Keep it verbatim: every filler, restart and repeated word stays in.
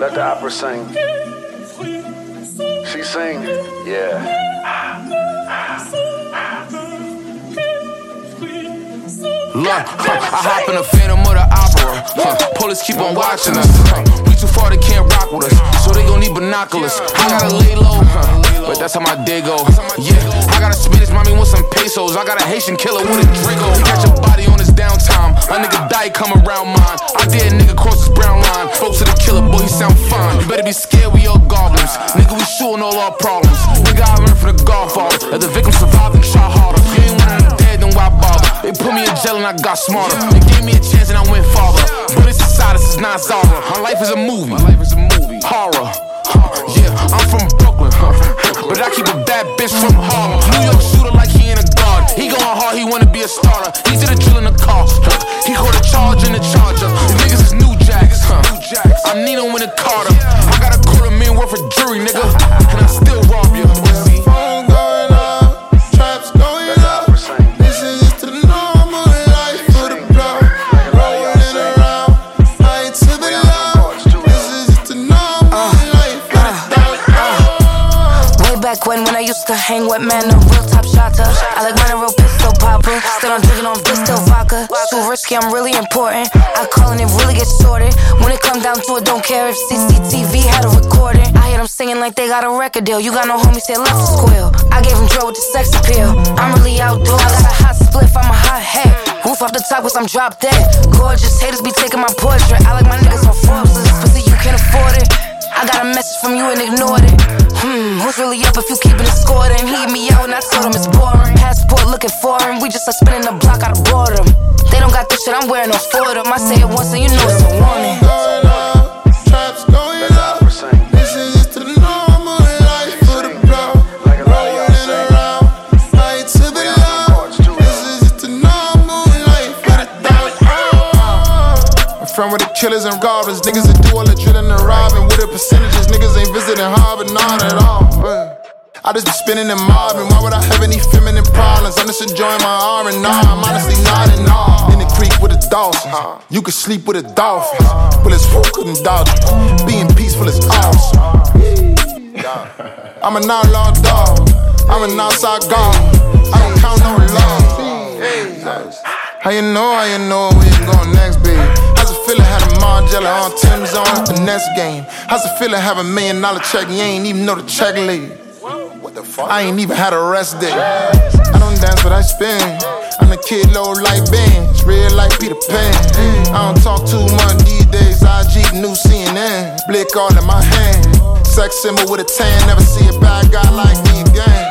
Let the opera sing. She sing, yeah. Look, huh, I hop in the Phantom of the Opera. Huh, police keep on watching us. Huh, we too far, they can't rock with us, so they gon' need binoculars. I gotta lay low, huh, but that's how my day go. Yeah, I got a Spanish mommy with some pesos. I got a Haitian killer with a Draco. He got your body on his downtime. A nigga die come around mine. I did a nigga cross his brown line. Folks to the killer, boy, he sound fine. You better be scared, we all goblins. Nigga, we shooting all our problems. Nigga, I learned from the Godfather. Let the victim survive and try harder. You ain't one of them dead, then why bother? They put me in jail and I got smarter. They gave me a chance and I went farther. But it's aside, this is not Zara. My life is a movie. My life is a movie. Horror. Huh. Yeah, I'm from Brooklyn, huh? But I keep a bad bitch from Harlem. New York shooter like he in a guard. He going hard, he wanna be a starter. He did a drill in the car. Huh. He caught a charge in the charger. These niggas is new jacks, huh? I'm Nino in the Carter. I got a quarter million worth of jewelry, nigga. And I still rob you. Phone going up, traps going up. This is just the normal life for the block. Rolling around, right to the left. This is just the normal life for the block. Way back when, when I used to hang with man, a real top shotter. I like mine a real pistol popper. Still I'm drinking on Bristol vodka. Too risky, I'm really important. I call and it really gets sorted. When it comes down to it, don't care if C C T V had a recording. I hear them singing like they got a record deal. You got no homies, say left to squeal. I gave him drill with the sex appeal. I'm really outdoors. I got a hot spliff, I'm a hot head. Roof off the top cause I'm drop dead. Gorgeous haters be taking my portrait. I like my niggas on Forbes. Pussy, you can't afford it. I got a message from you and ignored it. Hmm, who's really up if you keeping it scored? And he hit me out and I told him it's boring. Passport looking foreign, we just like spinning the block out of boredom. They don't got this shit, I'm wearing no for them. I say it once and you know it's a warning. Going up, traps going up. This is just the normal life for the block. Rolling around, right to the left. This is just the normal life for the block. I'm from where the killers and robbers, niggas that do all the drilling and robbing. With the percentages, niggas ain't visiting Harvard, not at all. I just be spinning and mobbing. Why would I have any feminine problems? I'm just enjoying my R and R. I'm honestly nodding off. In the creek with the dolphins, you could sleep with the dolphins. Bullets who couldn't dodge it. Being peaceful is awesome. I'm an outlaw dog. I'm an outside god. I don't count no love. How you know, how you know where you going next, baby? How's it feel to have a Margiela on Tim's on the next game? How's it feel to have a million dollar check? You ain't even know the check lead. I ain't even had a rest day. I don't dance but I spin. I'm the kid low like Ben. It's real like Peter Pan. I don't talk too much these days. I G new C N N. Blick all in my hand. Sex symbol with a tan. Never see a bad guy like me again.